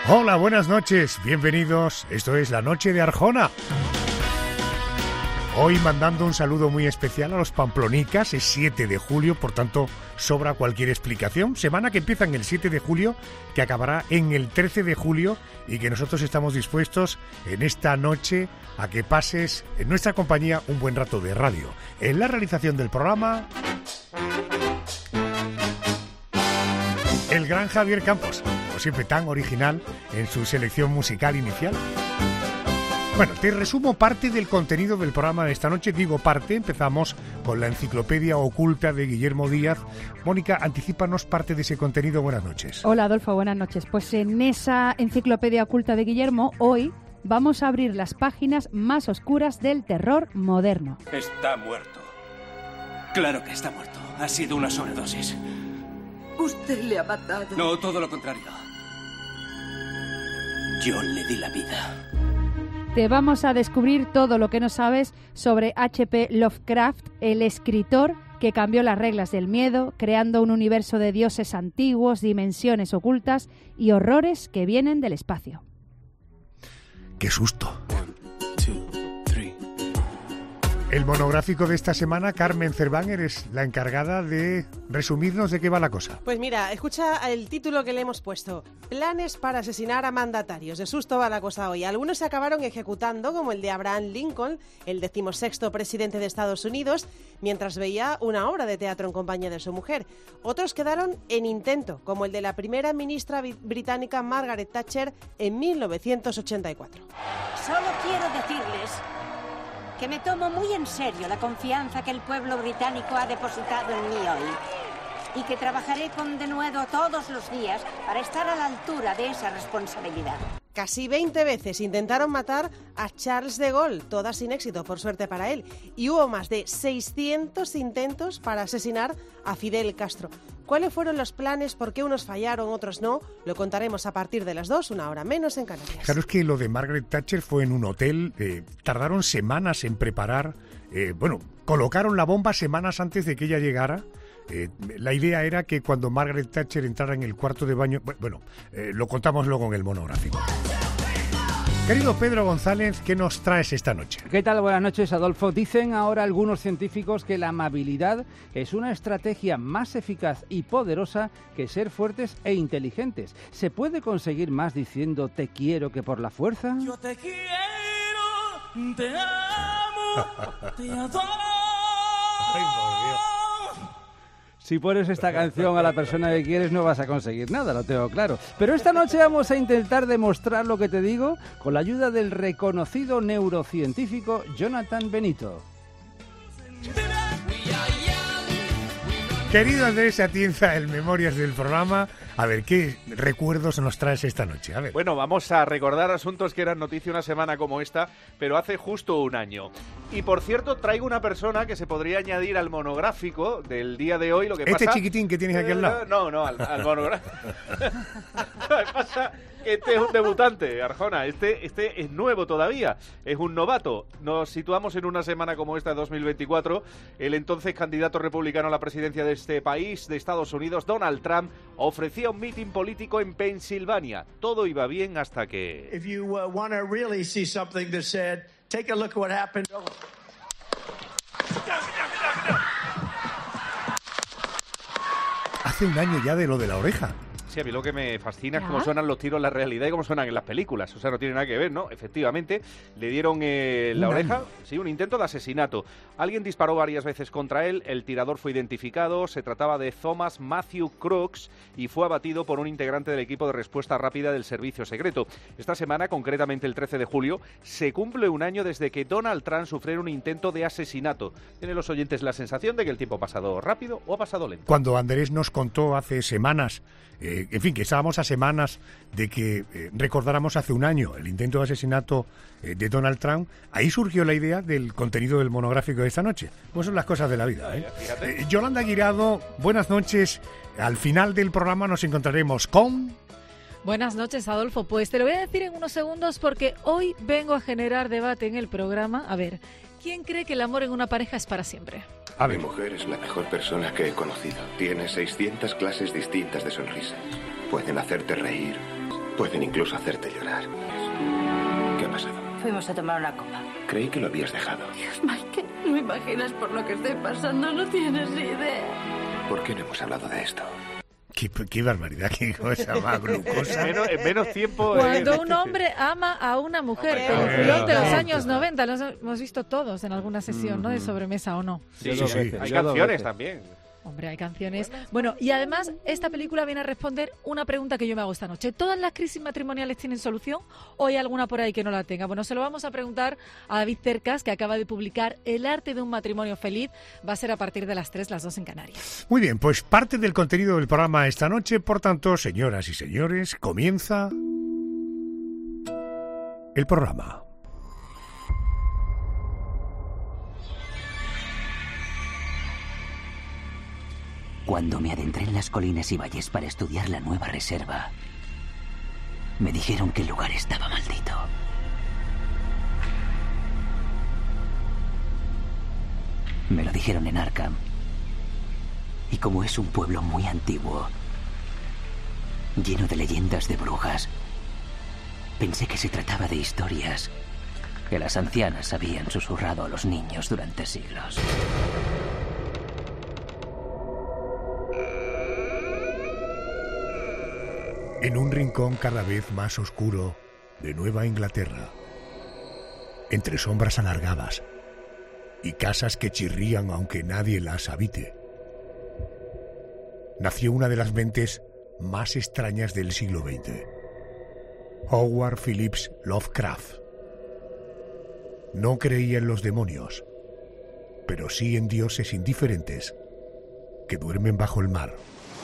Hola, buenas noches, bienvenidos. Esto es La Noche de Arjona. Hoy mandando un saludo muy especial a los pamplonicas. Es 7 de julio, por tanto sobra cualquier explicación. Semana que empieza en el 7 de julio, que acabará en el 13 de julio y que nosotros estamos dispuestos en esta noche a que pases en nuestra compañía un buen rato de radio. En la realización del programa, el gran Javier Campos, como siempre tan original en su selección musical inicial. Bueno, te resumo parte del contenido del programa de esta noche. Digo parte, empezamos con la enciclopedia oculta de Guillermo Díaz. Mónica, anticípanos parte de ese contenido. Buenas noches. Hola, Adolfo, buenas noches. Pues en esa enciclopedia oculta de Guillermo, hoy vamos a abrir las páginas más oscuras del terror moderno. Está muerto. Claro que está muerto. Ha sido una sobredosis. Usted le ha matado. No, todo lo contrario. Yo le di la vida. Te vamos a descubrir todo lo que no sabes sobre H.P. Lovecraft, el escritor que cambió las reglas del miedo, creando un universo de dioses antiguos, dimensiones ocultas y horrores que vienen del espacio. ¡Qué susto! El monográfico de esta semana, Carmen Cerván, eres la encargada de resumirnos de qué va la cosa. Pues mira, escucha el título que le hemos puesto. Planes para asesinar a mandatarios. De susto va la cosa hoy. Algunos se acabaron ejecutando, como el de Abraham Lincoln, el 16º presidente de Estados Unidos, mientras veía una obra de teatro en compañía de su mujer. Otros quedaron en intento, como el de la primera ministra británica Margaret Thatcher en 1984. Solo quiero decirles que me tomo muy en serio la confianza que el pueblo británico ha depositado en mí hoy y que trabajaré con denuedo todos los días para estar a la altura de esa responsabilidad. Casi 20 veces intentaron matar a Charles de Gaulle, todas sin éxito, por suerte para él, y hubo más de 600 intentos para asesinar a Fidel Castro. ¿Cuáles fueron los planes? ¿Por qué unos fallaron, otros no? Lo contaremos a partir de las 2, una hora menos en Canarias. Claro, es que lo de Margaret Thatcher fue en un hotel, tardaron semanas en preparar, colocaron la bomba semanas antes de que ella llegara. La idea era que cuando Margaret Thatcher entrara en el cuarto de baño... lo contamos luego en el monográfico. Querido Pedro González, ¿qué nos traes esta noche? ¿Qué tal? Buenas noches, Adolfo. Dicen ahora algunos científicos que la amabilidad es una estrategia más eficaz y poderosa que ser fuertes e inteligentes. ¿Se puede conseguir más diciendo te quiero que por la fuerza? Yo te quiero, te amo, te adoro. Ay, por Dios. Si pones esta canción a la persona que quieres no vas a conseguir nada, lo tengo claro. Pero esta noche vamos a intentar demostrar lo que te digo con la ayuda del reconocido neurocientífico Jonathan Benito. Querido Andrés Atienza, el Memorias del programa, a ver, ¿qué recuerdos nos traes esta noche? A ver. Bueno, vamos a recordar asuntos que eran noticia una semana como esta, pero hace justo un año. Y por cierto, traigo una persona que se podría añadir al monográfico del día de hoy. Lo que ¿Este pasa... chiquitín que tienes aquí al lado? No, al monográfico. Lo que pasa que este es un debutante, Arjona. Este es nuevo todavía, es un novato. Nos situamos en una semana como esta de 2024. El entonces candidato republicano a la presidencia de este país, de Estados Unidos, Donald Trump, ofrecía un mitin político en Pensilvania. Todo iba bien hasta que... If you want to really see something that said, take a look at what happened. Hace un año ya de lo de la oreja. Sí, a mí lo que me fascina es cómo suenan los tiros en la realidad y cómo suenan en las películas. O sea, no tiene nada que ver, ¿no? Efectivamente, le dieron la oreja, sí, un intento de asesinato. Alguien disparó varias veces contra él, el tirador fue identificado, se trataba de Thomas Matthew Crooks y fue abatido por un integrante del equipo de respuesta rápida del servicio secreto. Esta semana, concretamente el 13 de julio, se cumple un año desde que Donald Trump sufriera un intento de asesinato. ¿Tienen los oyentes la sensación de que el tiempo ha pasado rápido o ha pasado lento? Cuando Andrés nos contó hace semanas, en fin, que estábamos a semanas de que recordáramos hace un año el intento de asesinato de Donald Trump, ahí surgió la idea del contenido del monográfico de esta noche. Pues son las cosas de la vida, ¿eh? Yolanda Guirado, buenas noches. Al final del programa nos encontraremos con... Buenas noches, Adolfo. Pues te lo voy a decir en unos segundos porque hoy vengo a generar debate en el programa. A ver, ¿quién cree que el amor en una pareja es para siempre? Mi mujer es la mejor persona que he conocido. Tiene 600 clases distintas de sonrisas. Pueden hacerte reír Pueden incluso hacerte llorar. ¿Qué ha pasado? Fuimos a tomar una copa. Creí que lo habías dejado. Dios, Michael, no imaginas por lo que estoy pasando, no tienes ni idea. ¿Por qué no hemos hablado de esto? Qué barbaridad, qué cosa más glucosa. En menos tiempo... Cuando un hombre ama a una mujer, película de los años 90, los hemos visto todos en alguna sesión, ¿no? De sobremesa o no. Sí. Hay canciones también. Hombre, hay canciones. Bueno, y además esta película viene a responder una pregunta que yo me hago esta noche. ¿Todas las crisis matrimoniales tienen solución o hay alguna por ahí que no la tenga? Bueno, se lo vamos a preguntar a David Cercas, que acaba de publicar El arte de un matrimonio feliz. Va a ser a partir de las 3, las 2 en Canarias. Muy bien, pues parte del contenido del programa esta noche. Por tanto, señoras y señores, comienza el programa. Cuando me adentré en las colinas y valles para estudiar la nueva reserva, me dijeron que el lugar estaba maldito. Me lo dijeron en Arkham. Y como es un pueblo muy antiguo, lleno de leyendas de brujas, pensé que se trataba de historias que las ancianas habían susurrado a los niños durante siglos. En un rincón cada vez más oscuro de Nueva Inglaterra, entre sombras alargadas y casas que chirrían aunque nadie las habite, nació una de las mentes más extrañas del siglo XX, Howard Phillips Lovecraft. No creía en los demonios, pero sí en dioses indiferentes que duermen bajo el mar.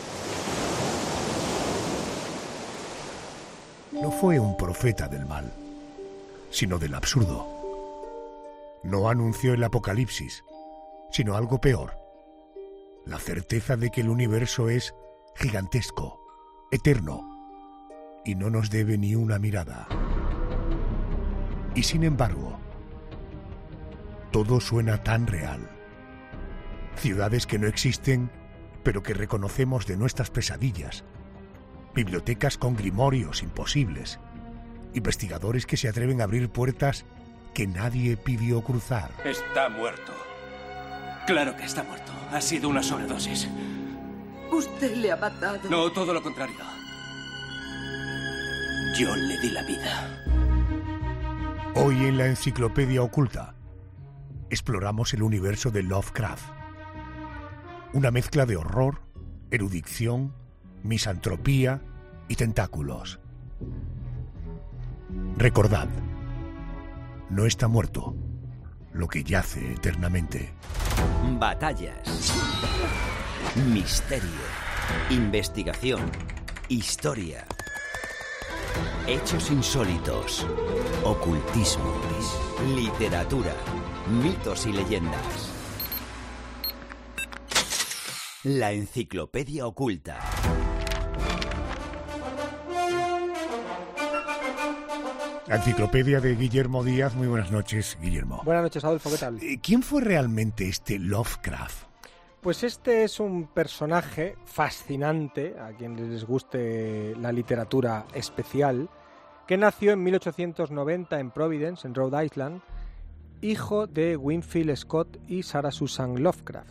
No fue un profeta del mal, sino del absurdo. No anunció el apocalipsis, sino algo peor: la certeza de que el universo es gigantesco, eterno, y no nos debe ni una mirada. Y sin embargo, todo suena tan real. Ciudades que no existen, pero que reconocemos de nuestras pesadillas. Bibliotecas con grimorios imposibles. Investigadores que se atreven a abrir puertas que nadie pidió cruzar. Está muerto. Claro que está muerto. Ha sido una sobredosis. Usted le ha matado. No, todo lo contrario. Yo le di la vida. Hoy en la Enciclopedia Oculta exploramos el universo de Lovecraft. Una mezcla de horror, erudición, misantropía y tentáculos. Recordad, no está muerto lo que yace eternamente. Batallas, misterio, investigación, historia, hechos insólitos, ocultismo, literatura, mitos y leyendas. La Enciclopedia Oculta. La Enciclopedia de Guillermo Díaz. Muy buenas noches, Guillermo. Buenas noches, Adolfo, ¿qué tal? ¿Quién fue realmente este Lovecraft? Pues este es un personaje fascinante, a quienes les guste la literatura especial, que nació en 1890 en Providence, en Rhode Island, hijo de Winfield Scott y Sarah Susan Lovecraft.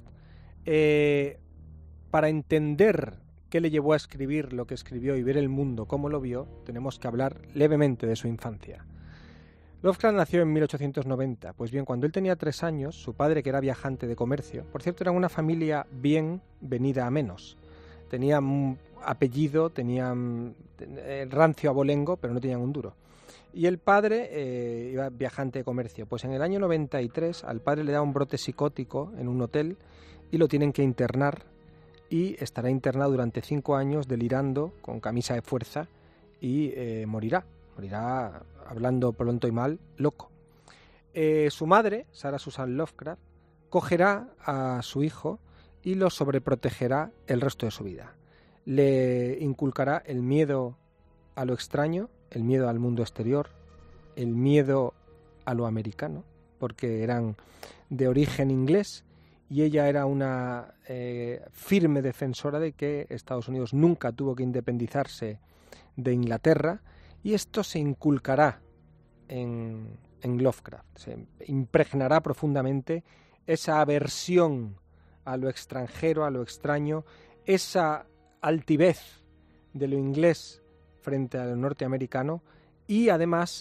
Para entender qué le llevó a escribir lo que escribió y ver el mundo como lo vio, tenemos que hablar levemente de su infancia. Lovecraft nació en 1890. Pues bien, cuando él tenía 3 años, su padre, que era viajante de comercio, por cierto, era una familia bien venida a menos. Tenían apellido, tenían rancio abolengo, pero no tenían un duro. Y el padre iba viajante de comercio. Pues en el año 93 al padre le da un brote psicótico en un hotel y lo tienen que internar, y estará internado durante 5 años delirando con camisa de fuerza y morirá hablando pronto y mal, loco. Su madre, Sarah Susan Lovecraft, cogerá a su hijo y lo sobreprotegerá el resto de su vida. Le inculcará el miedo a lo extraño, el miedo al mundo exterior, el miedo a lo americano, porque eran de origen inglés, y ella era una firme defensora de que Estados Unidos nunca tuvo que independizarse de Inglaterra, y esto se inculcará en Lovecraft, se impregnará profundamente esa aversión a lo extranjero, a lo extraño, esa altivez de lo inglés frente a lo norteamericano, y además,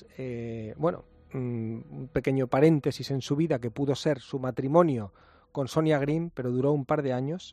un pequeño paréntesis en su vida que pudo ser su matrimonio con Sonia Green, pero duró un par de años.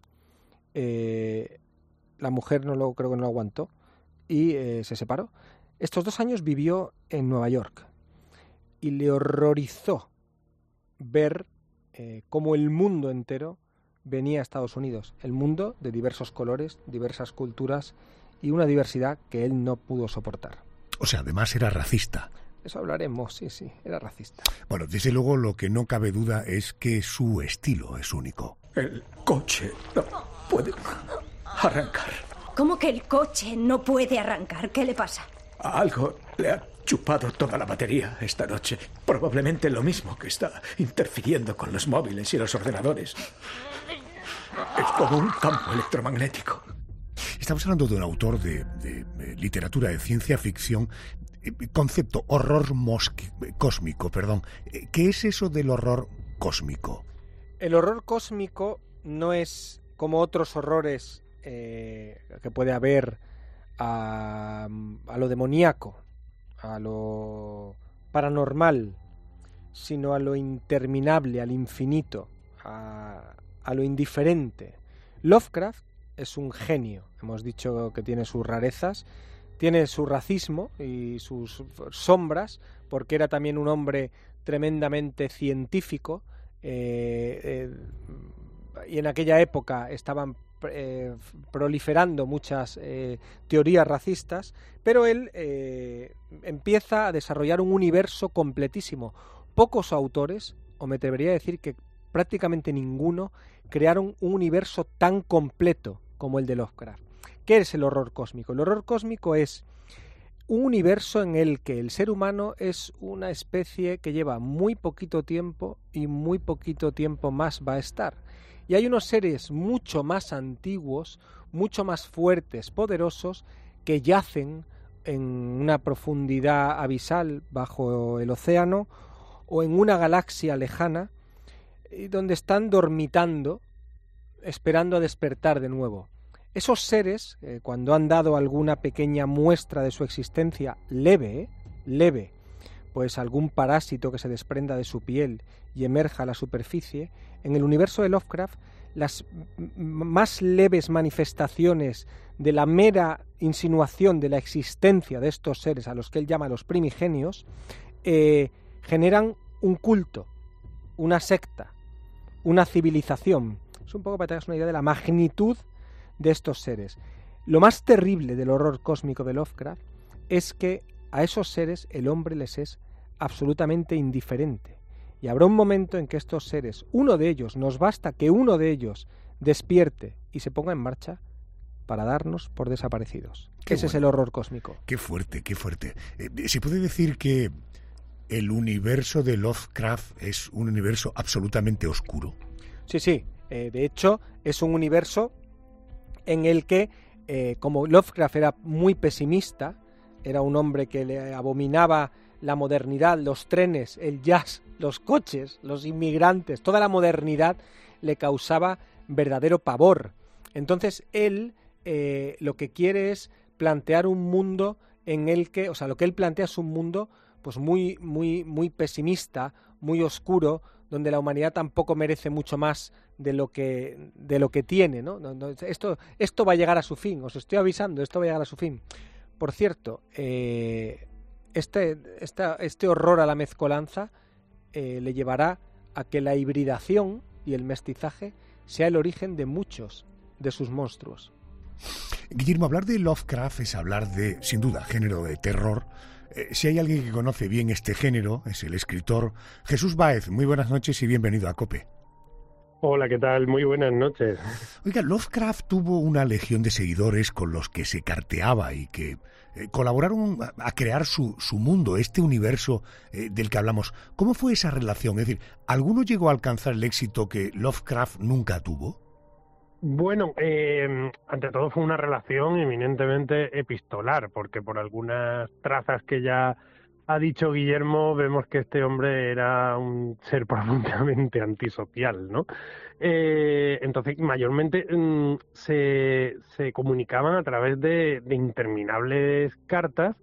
La mujer creo que no lo aguantó y se separó. Estos 2 años vivió en Nueva York y le horrorizó ver cómo el mundo entero venía a Estados Unidos. El mundo de diversos colores, diversas culturas y una diversidad que él no pudo soportar. O sea, además era racista. Eso hablaremos, sí, era racista. Bueno, desde luego lo que no cabe duda es que su estilo es único. El coche no puede arrancar. ¿Cómo que el coche no puede arrancar? ¿Qué le pasa? Algo le ha chupado toda la batería esta noche. Probablemente lo mismo que está interfiriendo con los móviles y los ordenadores. Es como un campo electromagnético. Estamos hablando de un autor de literatura de ciencia ficción. Concepto horror cósmico, perdón. ¿Qué es eso del horror cósmico? El horror cósmico no es como otros horrores que puede haber a lo demoníaco, a lo paranormal, sino a lo interminable, al infinito, a lo indiferente. Lovecraft es un genio. Hemos dicho que tiene sus rarezas, tiene su racismo y sus sombras, porque era también un hombre tremendamente científico, y en aquella época estaban proliferando muchas teorías racistas, pero él empieza a desarrollar un universo completísimo. Pocos autores, o me atrevería a decir que prácticamente ninguno, crearon un universo tan completo como el de Lovecraft. ¿Qué es el horror cósmico? El horror cósmico es un universo en el que el ser humano es una especie que lleva muy poquito tiempo y muy poquito tiempo más va a estar. Y hay unos seres mucho más antiguos, mucho más fuertes, poderosos, que yacen en una profundidad abisal bajo el océano o en una galaxia lejana, donde están dormitando, esperando a despertar de nuevo. Esos seres, cuando han dado alguna pequeña muestra de su existencia leve, pues algún parásito que se desprenda de su piel y emerja a la superficie, en el universo de Lovecraft, las más leves manifestaciones de la mera insinuación de la existencia de estos seres, a los que él llama los primigenios, generan un culto, una secta, una civilización. Es un poco para que tengas una idea de la magnitud de estos seres. Lo más terrible del horror cósmico de Lovecraft es que a esos seres el hombre les es absolutamente indiferente. Y habrá un momento en que estos seres, uno de ellos, nos basta que uno de ellos despierte y se ponga en marcha para darnos por desaparecidos. Ese es el horror cósmico. Qué fuerte, qué fuerte. ¿Se puede decir que el universo de Lovecraft es un universo absolutamente oscuro? Sí. De hecho, es un universo en el que, como Lovecraft era muy pesimista, era un hombre que le abominaba la modernidad, los trenes, el jazz, los coches, los inmigrantes, toda la modernidad le causaba verdadero pavor. Entonces él lo que quiere es plantear un mundo en el que, o sea, lo que él plantea es un mundo pues muy pesimista, muy oscuro, donde la humanidad tampoco merece mucho más de lo que tiene, ¿no? Esto va a llegar a su fin, os estoy avisando, esto va a llegar a su fin. Por cierto, este horror a la mezcolanza le llevará a que la hibridación y el mestizaje sea el origen de muchos de sus monstruos. Guillermo, hablar de Lovecraft es hablar de, sin duda, género de terror. Si hay alguien que conoce bien este género, es el escritor Jesús Báez. Muy buenas noches y bienvenido a COPE. Hola, ¿qué tal? Muy buenas noches. Oiga, Lovecraft tuvo una legión de seguidores con los que se carteaba y que colaboraron a crear su mundo, este universo del que hablamos. ¿Cómo fue esa relación? Es decir, ¿alguno llegó a alcanzar el éxito que Lovecraft nunca tuvo? Bueno, ante todo fue una relación eminentemente epistolar, porque por algunas trazas que ya ha dicho Guillermo, vemos que este hombre era un ser profundamente antisocial, ¿no? Entonces, mayormente se comunicaban a través de interminables cartas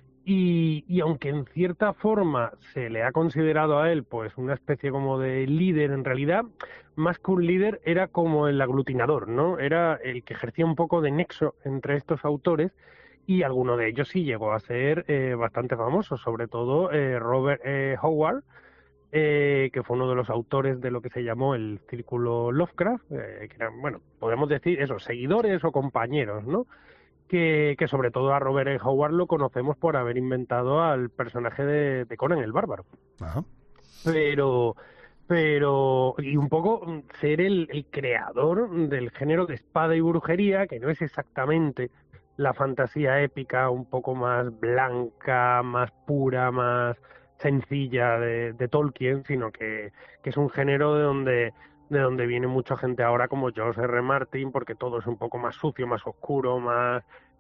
y aunque en cierta forma se le ha considerado a él pues una especie como de líder, en realidad, más que un líder, era como el aglutinador, ¿no? Era el que ejercía un poco de nexo entre estos autores y alguno de ellos sí llegó a ser bastante famoso, sobre todo Robert Howard, que fue uno de los autores de lo que se llamó el Círculo Lovecraft, que eran, bueno, podemos decir eso, seguidores o compañeros, ¿no? Que sobre todo a Robert Howard lo conocemos por haber inventado al personaje de Conan el Bárbaro. Ajá. Pero y un poco ser el creador del género de espada y brujería, que no es exactamente la fantasía épica un poco más blanca, más pura, más sencilla de Tolkien, sino que es un género de donde viene mucha gente ahora como George R. Martin, porque todo es un poco más sucio, más oscuro, más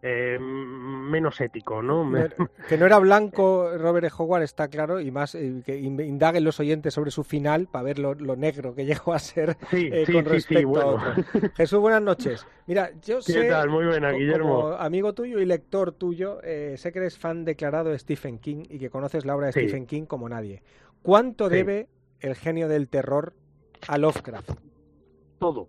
menos ético, ¿no? Que no era blanco Robert Howard, está claro, y más que indaguen los oyentes sobre su final para ver lo negro que llegó a ser con respecto a otros. Jesús, buenas noches. Mira, yo sé, ¿qué tal? Muy buena, Guillermo. Como amigo tuyo y lector tuyo, sé que eres fan declarado de Stephen King y que conoces la obra de Stephen King como nadie. ¿Cuánto debe el genio del terror a Lovecraft? Todo.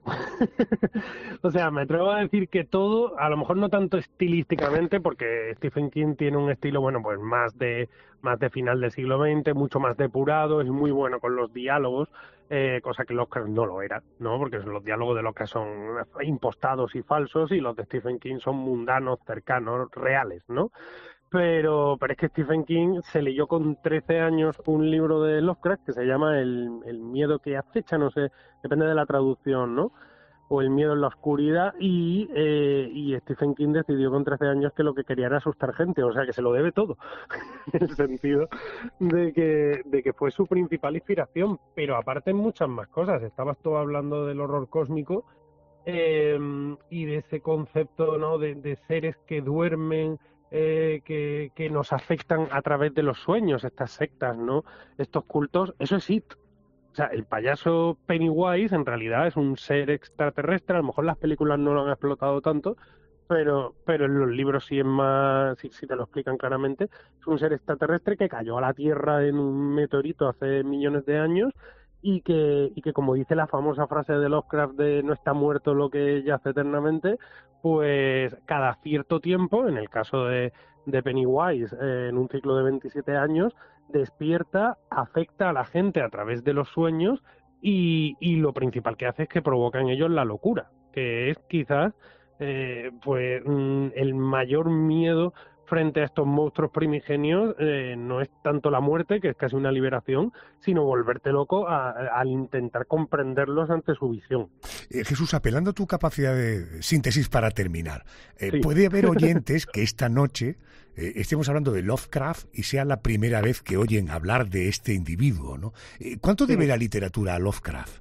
O sea, me atrevo a decir que todo, a lo mejor no tanto estilísticamente, porque Stephen King tiene un estilo, bueno, pues más de final del siglo XX, mucho más depurado, es muy bueno con los diálogos, cosa que Lovecraft no lo era, ¿no? Porque los diálogos de Lovecraft son impostados y falsos, y los de Stephen King son mundanos, cercanos, reales, ¿no? Pero es que Stephen King se leyó con 13 años un libro de Lovecraft que se llama El miedo que acecha, no sé, depende de la traducción, ¿no? O El miedo en la oscuridad, y Stephen King decidió con 13 años que lo que quería era asustar gente, o sea que se lo debe todo, en el sentido de que fue su principal inspiración, pero aparte muchas más cosas. Estabas tú hablando del horror cósmico y de ese concepto, ¿no? de seres que duermen, que nos afectan a través de los sueños, estas sectas, ¿no? Estos cultos, eso es It. O sea, el payaso Pennywise en realidad es un ser extraterrestre, a lo mejor las películas no lo han explotado tanto, pero en los libros sí es más, sí te lo explican claramente, es un ser extraterrestre que cayó a la Tierra en un meteorito hace millones de años y que como dice la famosa frase de Lovecraft de no está muerto lo que yace eternamente, pues cada cierto tiempo, en el caso de Pennywise, en un ciclo de 27 años, despierta, afecta a la gente a través de los sueños y lo principal que hace es que provoca en ellos la locura, que es quizás pues el mayor miedo frente a estos monstruos primigenios. No es tanto la muerte, que es casi una liberación, sino volverte loco al intentar comprenderlos ante su visión. Jesús, apelando a tu capacidad de síntesis para terminar, puede haber oyentes que esta noche estemos hablando de Lovecraft y sea la primera vez que oyen hablar de este individuo, ¿no? ¿Cuánto debe la literatura a Lovecraft?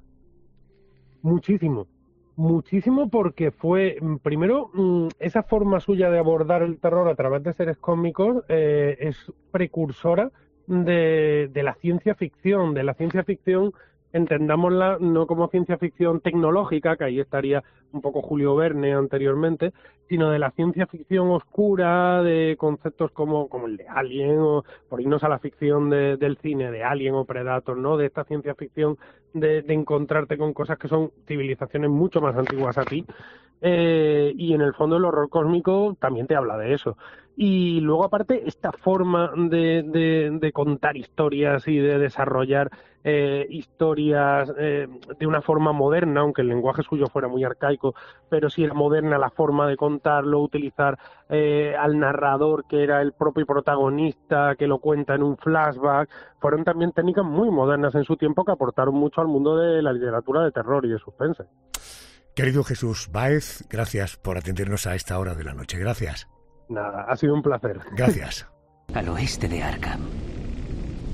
Muchísimo, porque fue, primero, esa forma suya de abordar el terror a través de seres cómicos es precursora de la ciencia ficción, entendámosla no como ciencia ficción tecnológica, que ahí estaría un poco Julio Verne anteriormente, sino de la ciencia ficción oscura, de conceptos como el de Alien, o por irnos a la ficción del cine, de Alien o Predator, ¿no? De esta ciencia ficción de encontrarte con cosas que son civilizaciones mucho más antiguas a ti. Y en el fondo el horror cósmico también te habla de eso. Y luego, aparte, esta forma de contar historias y de desarrollar historias de una forma moderna, aunque el lenguaje suyo fuera muy arcaico, pero sí era moderna la forma de contarlo, utilizar al narrador, que era el propio protagonista, que lo cuenta en un flashback, fueron también técnicas muy modernas en su tiempo que aportaron mucho al mundo de la literatura de terror y de suspense. Querido Jesús Báez, gracias por atendernos a esta hora de la noche. Gracias. Nada, ha sido un placer. Gracias. Al oeste de Arkham,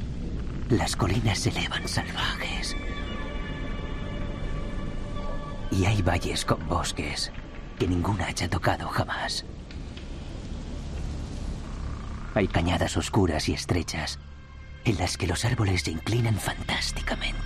las colinas se elevan salvajes. Y hay valles con bosques que ninguna haya tocado jamás. Hay cañadas oscuras y estrechas en las que los árboles se inclinan fantásticamente.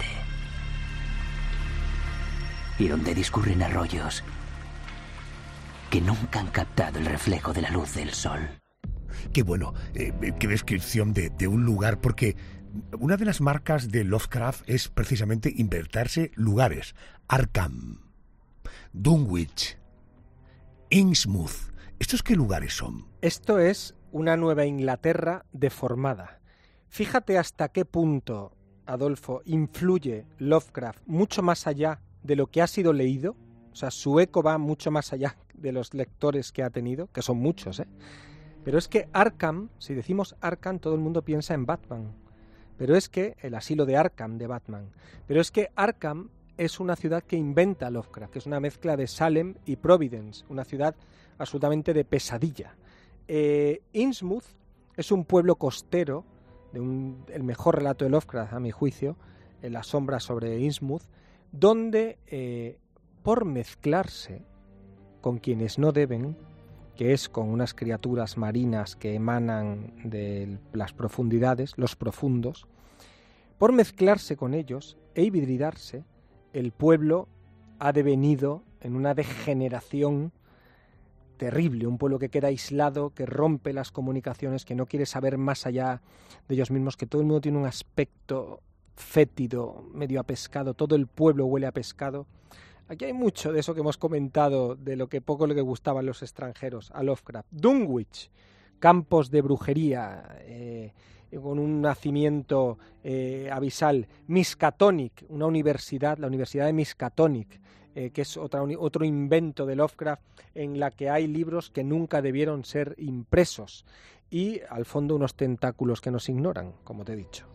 Y donde discurren arroyos que nunca han captado el reflejo de la luz del sol. Qué bueno, qué descripción de un lugar, porque una de las marcas de Lovecraft es precisamente inventarse lugares. Arkham, Dunwich, Innsmouth. ¿Estos qué lugares son? Esto es una Nueva Inglaterra deformada. Fíjate hasta qué punto, Adolfo, influye Lovecraft mucho más allá de lo que ha sido leído. O sea, su eco va mucho más allá de los lectores que ha tenido, que son muchos, ¿eh? Pero es que Arkham, si decimos Arkham, todo el mundo piensa en Batman. Pero es que el asilo de Arkham de Batman. Pero es que Arkham es una ciudad que inventa Lovecraft, que es una mezcla de Salem y Providence, una ciudad absolutamente de pesadilla. Innsmouth es un pueblo costero, el mejor relato de Lovecraft, a mi juicio, La sombra sobre Innsmouth, donde por mezclarse con quienes no deben, que es con unas criaturas marinas que emanan de las profundidades, los profundos, por mezclarse con ellos e hibridarse, el pueblo ha devenido en una degeneración terrible, un pueblo que queda aislado, que rompe las comunicaciones, que no quiere saber más allá de ellos mismos, que todo el mundo tiene un aspecto fétido, medio a pescado, todo el pueblo huele a pescado. Aquí hay mucho de eso que hemos comentado, de lo que poco le gustaban los extranjeros a Lovecraft. Dunwich, campos de brujería, con un nacimiento abisal. Miskatonic, una universidad, la Universidad de Miskatonic, que es otro invento de Lovecraft, en la que hay libros que nunca debieron ser impresos. Y al fondo unos tentáculos que nos ignoran, como te he dicho.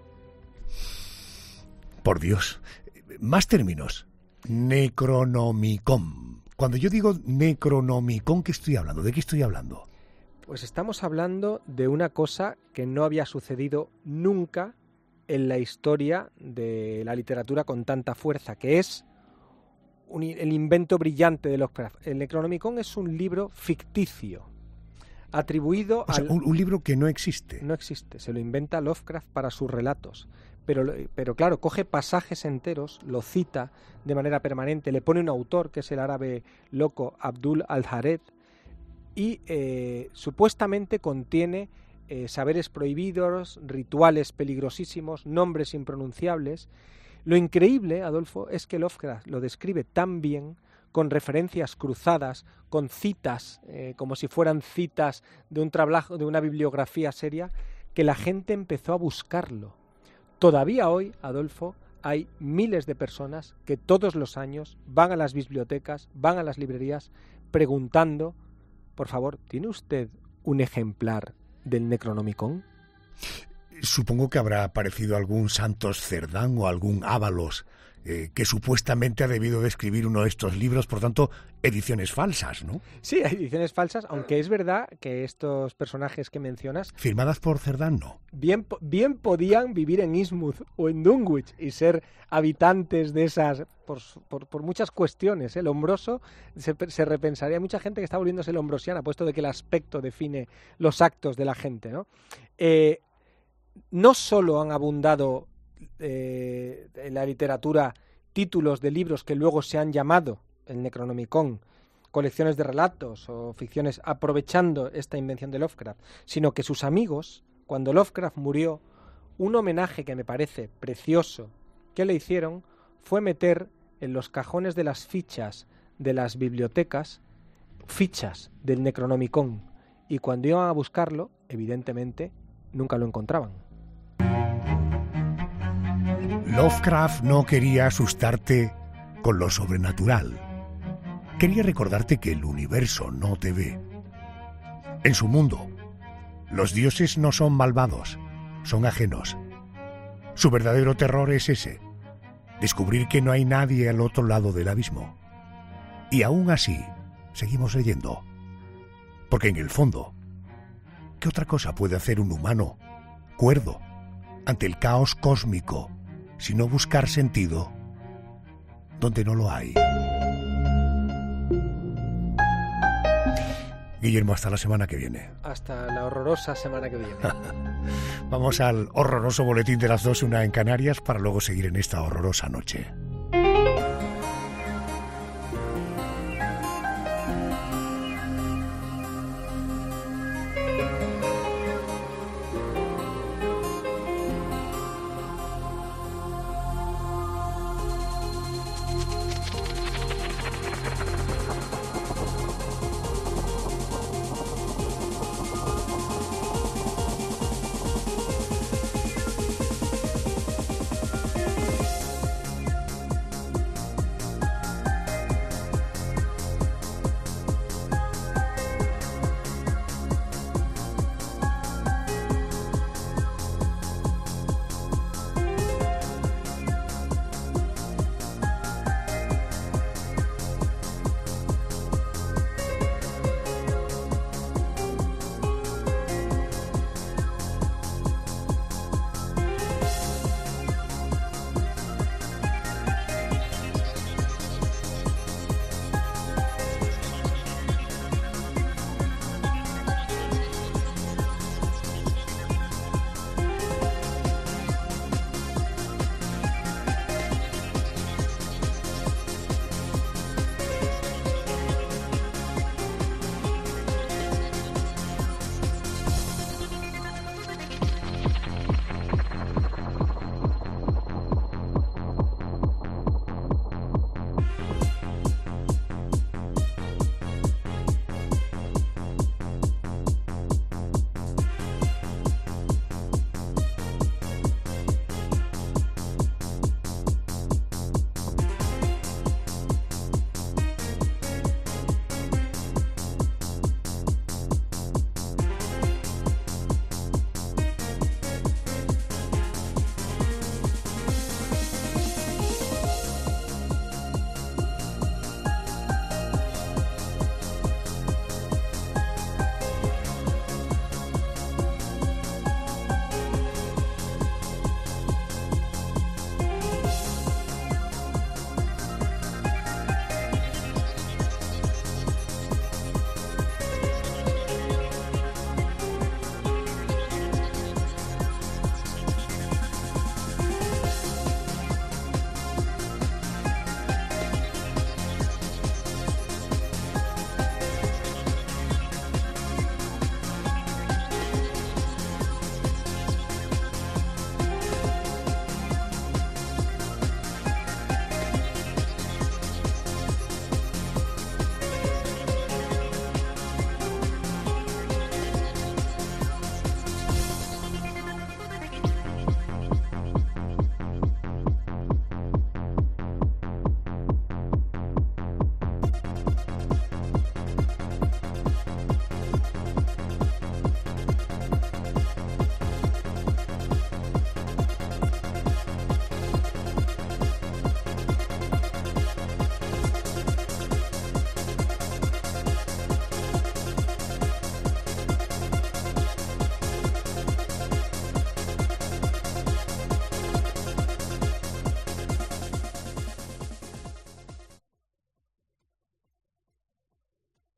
Por Dios, más términos. Necronomicon. Cuando yo digo Necronomicon, ¿qué estoy hablando? ¿De qué estoy hablando? Pues estamos hablando de una cosa que no había sucedido nunca en la historia de la literatura con tanta fuerza, que es el invento brillante de Lovecraft. El Necronomicon es un libro ficticio, atribuido un libro que no existe. No existe, se lo inventa Lovecraft para sus relatos. Pero claro, coge pasajes enteros, lo cita de manera permanente, le pone un autor, que es el árabe loco Abdul al-Jared, y supuestamente contiene saberes prohibidos, rituales peligrosísimos, nombres impronunciables. Lo increíble, Adolfo, es que Lovecraft lo describe tan bien, con referencias cruzadas, con citas, como si fueran citas de un trabajo, de una bibliografía seria, que la gente empezó a buscarlo. Todavía hoy, Adolfo, hay miles de personas que todos los años van a las bibliotecas, van a las librerías, preguntando, por favor, ¿tiene usted un ejemplar del Necronomicon? Supongo que habrá aparecido algún Santos Cerdán o algún Ábalos que supuestamente ha debido de escribir uno de estos libros, por tanto, ediciones falsas, ¿no? Sí, hay ediciones falsas, aunque es verdad que estos personajes que mencionas... Firmadas por Cerdán, no. Bien podían vivir en Innsmouth o en Dunwich y ser habitantes de esas, por muchas cuestiones. El Lombroso, se repensaría, mucha gente que está volviéndose lombrosiana, puesto de que el aspecto define los actos de la gente, ¿no? No solo han abundado en la literatura títulos de libros que luego se han llamado el Necronomicon, colecciones de relatos o ficciones aprovechando esta invención de Lovecraft, sino que sus amigos, cuando Lovecraft murió, un homenaje que me parece precioso que le hicieron fue meter en los cajones de las fichas de las bibliotecas fichas del Necronomicon, y cuando iban a buscarlo, evidentemente, nunca lo encontraban. Lovecraft no quería asustarte con lo sobrenatural. Quería recordarte que el universo no te ve. En su mundo, los dioses no son malvados, son ajenos. Su verdadero terror es ese, descubrir que no hay nadie al otro lado del abismo. Y aún así, seguimos leyendo. Porque en el fondo, ¿qué otra cosa puede hacer un humano cuerdo ante el caos cósmico, sino buscar sentido donde no lo hay? Guillermo, hasta la semana que viene. Hasta la horrorosa semana que viene. Vamos al horroroso boletín de las 2:01 en Canarias para luego seguir en esta horrorosa noche.